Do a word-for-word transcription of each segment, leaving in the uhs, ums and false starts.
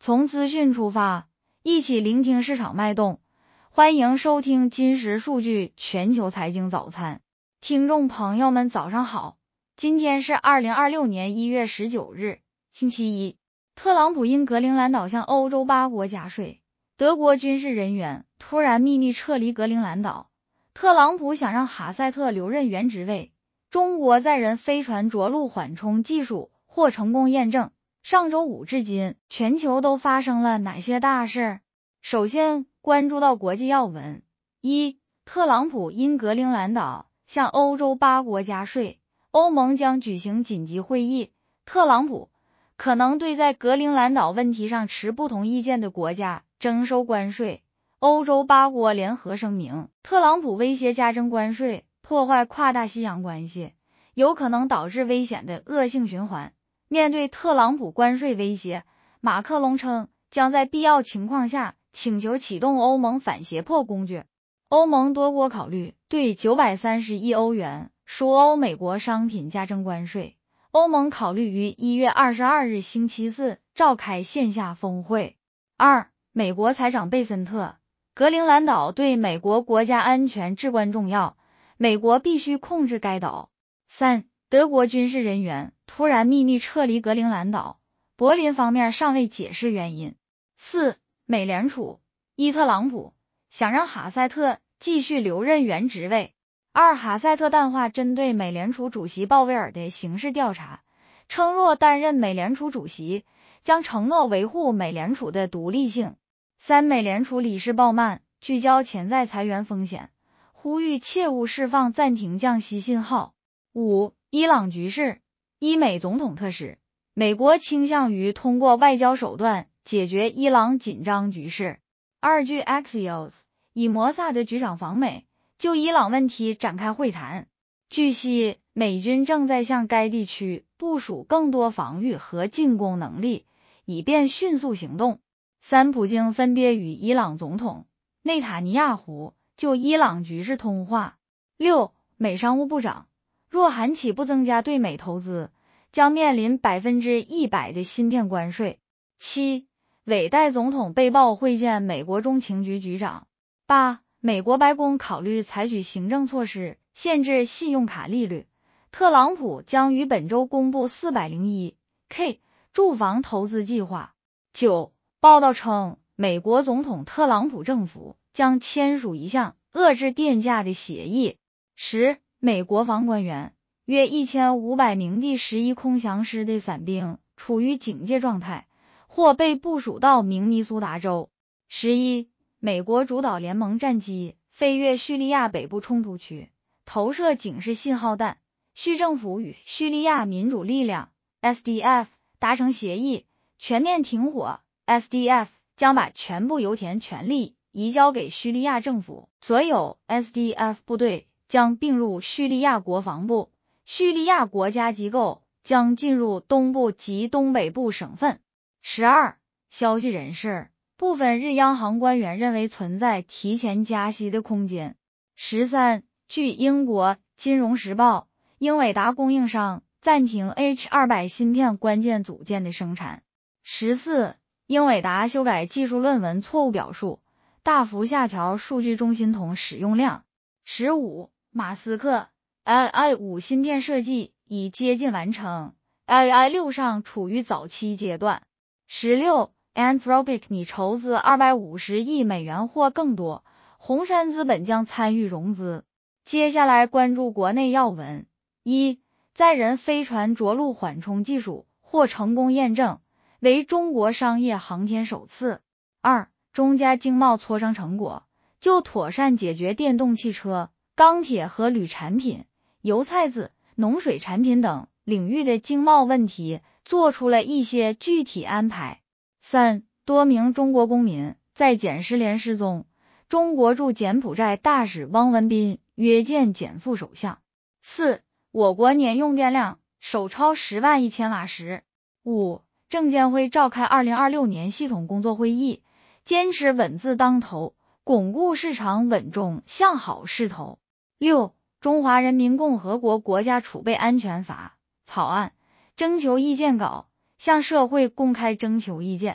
从资讯出发，一起聆听市场脉动。欢迎收听金石数据全球财经早餐。听众朋友们早上好，今天是二零二六年一月十九日，星期一。特朗普因格陵兰岛向欧洲八国加税，德国军事人员突然秘密撤离格陵兰岛。特朗普想让哈塞特留任原职位。中国载人飞船着陆缓冲技术获成功验证。上周五至今，全球都发生了哪些大事？首先关注到国际要闻。一、特朗普因格陵兰岛向欧洲八国加税，欧盟将举行紧急会议，特朗普可能对在格陵兰岛问题上持不同意见的国家征收关税。欧洲八国联合声明，特朗普威胁加征关税，破坏跨大西洋关系，有可能导致危险的恶性循环。面对特朗普关税威胁，马克龙称将在必要情况下请求启动欧盟反胁迫工具。欧盟多国考虑对九百三十亿欧元属欧美国商品加征关税。欧盟考虑于一月二十二日星期四召开线下峰会。二、美国财长贝森特，格陵兰岛对美国国家安全至关重要，美国必须控制该岛。三、德国军事人员突然秘密撤离格陵兰岛，柏林方面尚未解释原因。四、美联储，一、特朗普想让哈塞特继续留任原职位。二、哈塞特淡化针对美联储主席鲍威尔的刑事调查，称若担任美联储主席，将承诺维护美联储的独立性。三、美联储理事鲍曼聚焦潜在裁员风险，呼吁切勿释放暂停降息信号。五、伊朗局势，伊美总统特使，美国倾向于通过外交手段解决伊朗紧张局势。二、据 Axios， 以摩萨德局长访美，就伊朗问题展开会谈。据悉，美军正在向该地区部署更多防御和进攻能力，以便迅速行动。三、普京分别与伊朗总统内塔尼亚胡就伊朗局势通话。六、美商务部长，若韩企不增加对美投资，将面临百分之一百的芯片关税。七、韦代总统被曝会见美国中情局局长。八、美国白宫考虑采取行政措施限制信用卡利率，特朗普将于本周公布 四百零一 K 住房投资计划。九、报道称，美国总统特朗普政府将签署一项遏制电价的协议。十、美国防官员，约一千五百名第十一空降师的伞兵处于警戒状态，或被部署到明尼苏达州。十一、美国主导联盟战机飞越叙利亚北部冲突区，投射警示信号弹。叙政府与叙利亚民主力量 S D F 达成协议，全面停火。S D F 将把全部油田权力移交给叙利亚政府，所有 S D F 部队将并入叙利亚国防部，叙利亚国家机构将进入东部及东北部省份。十二、消息人士，部分日央行官员认为存在提前加息的空间。十三、据英国金融时报，英伟达供应商暂停 H 二百 芯片关键组件的生产。十四、英伟达修改技术论文错误表述，大幅下调数据中心筒使用量。十五、马斯克 A I 五 芯片设计已接近完成， A I 六 上处于早期阶段。十六、Anthropic 拟筹资二百五十亿美元或更多，红杉资本将参与融资。接下来关注国内要闻。一、载人飞船着陆缓冲技术获成功验证，为中国商业航天首次。二、中加经贸磋商成果，就妥善解决电动汽车、钢铁和铝产品、油菜籽、农水产品等领域的经贸问题做出了一些具体安排。三、多名中国公民在柬失联失踪，中国驻柬埔寨大使汪文斌约见柬副首相。四、我国年用电量首超十万一千瓦时。五、证监会召开二零二六年系统工作会议，坚持稳字当头，巩固市场稳中向好势头。六、中华人民共和国国家储备安全法草案征求意见稿，向社会公开征求意见。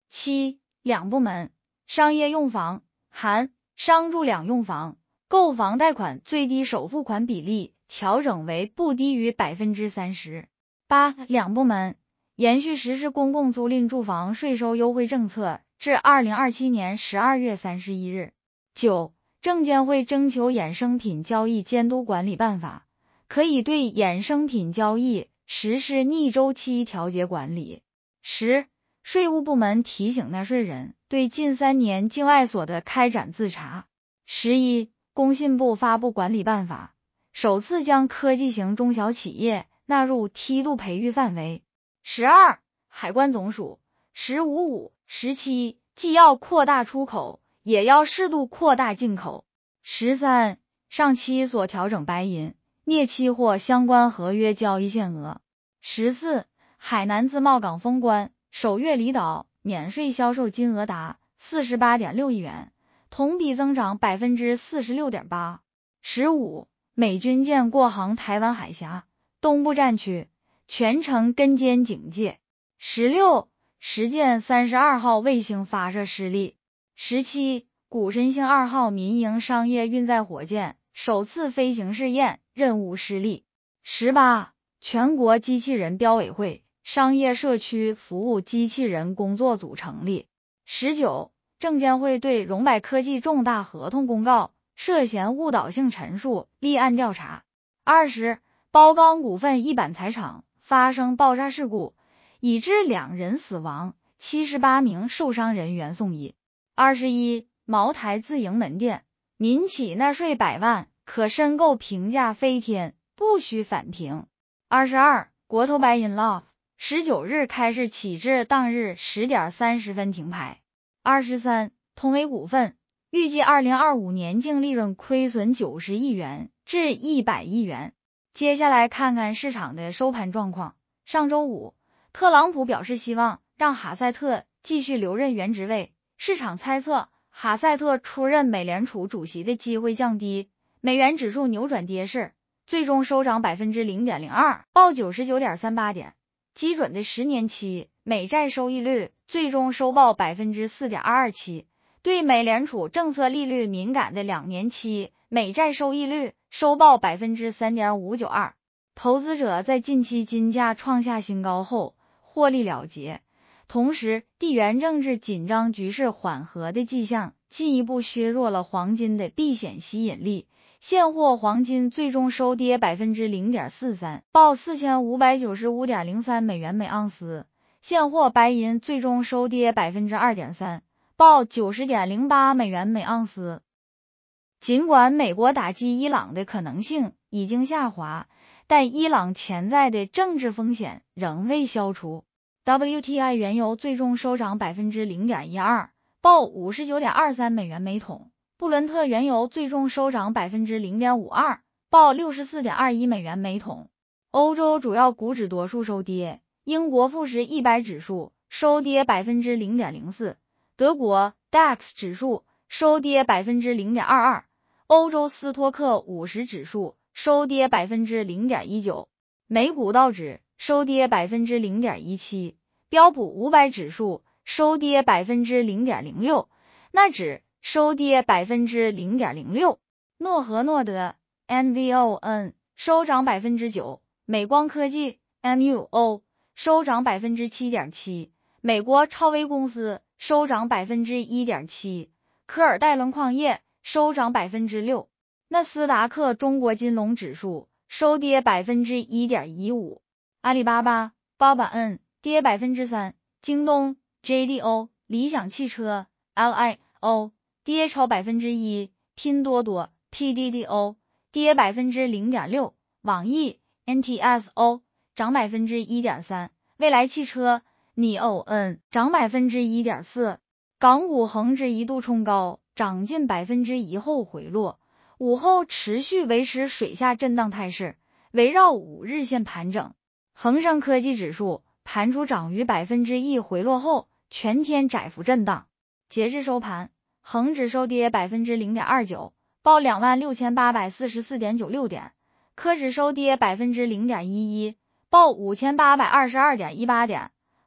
七、两部门，商业用房含商住两用房，购房贷款最低首付款比例调整为不低于 百分之三十。八、两部门，延续实施公共租赁住房税收优惠政策至二零二七年十二月三十一日。九、证监会征求衍生品交易监督管理办法，可以对衍生品交易实施逆周期调节管理。十、税务部门提醒纳税人对近三年境外所得开展自查。十一、工信部发布管理办法，首次将科技型中小企业纳入梯度培育范围。十二、海关总署。十五五、十七、既要扩大出口，也要适度扩大进口。十三、上期所调整白银、镍期货相关合约交易限额。十四、海南自贸港封关，首月离岛免税销售金额达 四十八点六亿元，同比增长 百分之四十六点八。十五、美军舰过航台湾海峡东部战区，全程跟监警戒。十六、实践三十二号卫星发射失利。十七、谷神星二号民营商业运载火箭首次飞行试验任务失利。十八、全国机器人标委会商业社区服务机器人工作组成立。十九、证监会对荣百科技重大合同公告涉嫌误导性陈述立案调查。二十、包钢股份一板材厂发生爆炸事故，已致两人死亡，七十八名受伤人员送医。二十一、茅台自营门店，民企纳税百万，可申购评价飞天，不需返评。二十二、国投白银 Love 十九日开市起至当日十点三十分停牌。二十三、通威股份预计二零二五年净利润亏损九十亿元至一百亿元。接下来看看市场的收盘状况。上周五，特朗普表示希望让哈塞特继续留任原职位，市场猜测哈塞特出任美联储主席的机会降低，美元指数扭转跌势，最终收涨 百分之零点零二， 报 九十九点三八 点。基准的十年期美债收益率最终收报 百分之四点二二七， 对美联储政策利率敏感的两年期美债收益率收报 百分之三点五九二。 投资者在近期金价创下新高后获利了结，同时地缘政治紧张局势缓和的迹象进一步削弱了黄金的避险吸引力，现货黄金最终收跌 百分之零点四三， 报 四千五百九十五点零三美元每盎司。现货白银最终收跌 百分之二点三， 报 九十点零八美元每盎司。尽管美国打击伊朗的可能性已经下滑，但伊朗潜在的政治风险仍未消除。W T I 原油最终收涨 百分之零点一二， 报 五十九点二三美元每桶。布伦特原油最终收涨 百分之零点五二， 报 六十四点二一美元每桶。欧洲主要股指多数收跌，英国富时一百指数收跌 百分之零点零四， 德国 D A X 指数收跌 百分之零点二二， 欧洲斯托克五十指数收跌 百分之零点一九， 美股道指收跌 百分之零点一七， 标普五百指数收跌 百分之零点零六， 纳指收跌 百分之零点零六， 诺和诺德 N V O N 收涨 百分之九， 美光科技 M U O 收涨 百分之七点七， 美国超微公司收涨 百分之一点七， 科尔戴伦矿业收涨 百分之六， 纳斯达克中国金龙指数收跌 百分之一点一五， 阿里巴巴 八百 N 跌 百分之三， 京东 J D O 理想汽车 L I O 跌超 百分之一， 拼多多 P D D O 跌 百分之零点六， 网易 N T S O 涨 百分之一点三， 蔚来汽车 N I O N 涨 百分之一点四。 港股恒指一度冲高，涨近 百分之一 后回落，午后持续维持水下震荡态势，围绕五日线盘整。恒生科技指数盘出涨逾 百分之一 回落后，全天窄幅震荡。截至收盘，恒指收跌 百分之零点二九， 报 两万六千八百四十四点九六 点，科指收跌 百分之零点一一， 报 五千八百二十二点一八 点，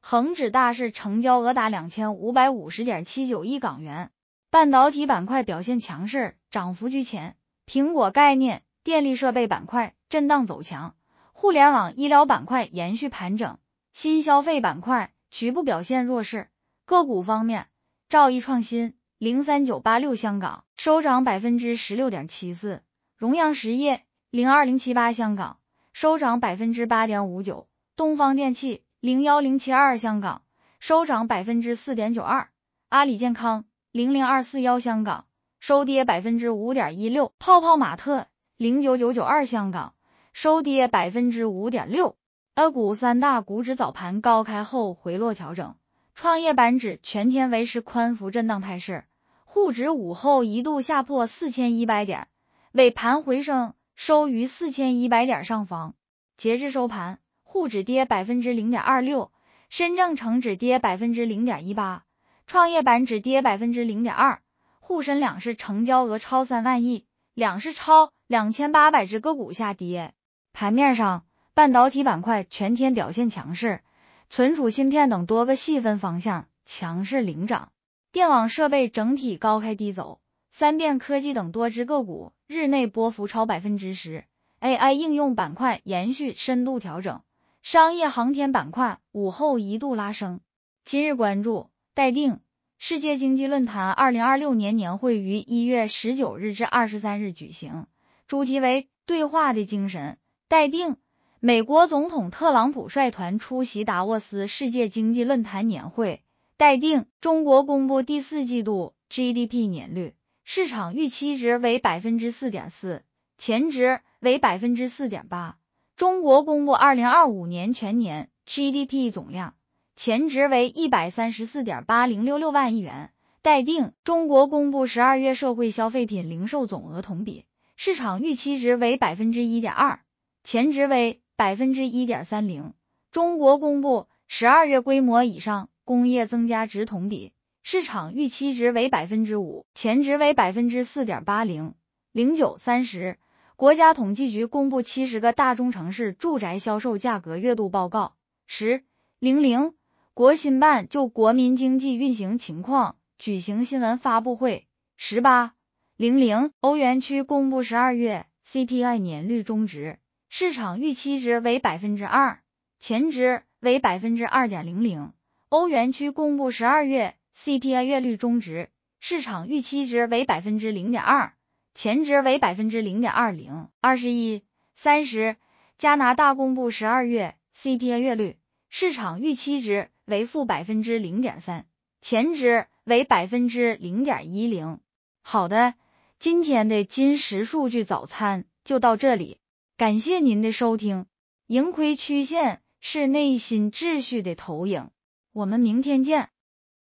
恒指大市成交额达 两千五百五十点七九亿港元。半导体板块表现强势，涨幅居前，苹果概念、电力设备板块震荡走强，互联网医疗板块延续盘整，新消费板块局部表现弱势。个股方面，兆易创新零三九八六香港收涨 百分之十六点七四， 荣阳实业零二零七八香港收涨 百分之八点五九， 东方电气零一零七二香港收涨 百分之四点九二， 阿里健康零零二四一香港收跌 百分之五点一六， 泡泡玛特零九九九二香港收跌 百分之五点六。 A 股三大股指早盘高开后回落调整，创业板指全天维持宽幅震荡态势，沪指午后一度下破四千一百点，尾盘回升收于四千一百点上方。截至收盘，沪指跌 百分之零点二六， 深证成指跌 百分之零点一八， 创业板指跌 百分之零点二， 沪深两市成交额超三万亿，两市超两千八百只个股下跌。盘面上，半导体板块全天表现强势，存储芯片等多个细分方向强势领涨，电网设备整体高开低走，三变科技等多只个股日内波幅超 百分之十， A I 应用板块延续深度调整，商业航天板块午后一度拉升。今日关注，待定世界经济论坛二零二六年年会于一月十九日至二十三日举行，主题为对话的精神。待定美国总统特朗普率团出席达沃斯世界经济论坛年会。待定中国公布第四季度 G D P 年率，市场预期值为 百分之四点四， 前值为 百分之四点八。 中国公布二零二五年全年 G D P 总量，前值为 一百三十四点八零六六万亿元。待定中国公布十二月社会消费品零售总额同比，市场预期值为 百分之一点二， 前值为 百分之一点三零。 中国公布十二月规模以上工业增加值同比，市场预期值为 百分之五， 前值为 百分之四点八零。 零九三十国家统计局公布七十个大中城市住宅销售价格月度报告。十零零国新办就国民经济运行情况举行新闻发布会。十八零零欧元区公布十二月 C P I 年率中值，市场预期值为 百分之二， 前值为 百分之二点零零。 欧元区公布十二月 C P I 月率中值，市场预期值为 百分之零点二， 前值为 百分之零点二零。 二十一三十加拿大公布十二月 C P I 月率，市场预期值为负 百分之零点三， 前值为 百分之零点一零。 好的，今天的金石数据早餐就到这里，感谢您的收听。盈亏曲线是内心秩序的投影，我们明天见。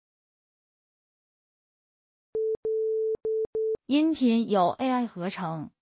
音频由 A I 合成。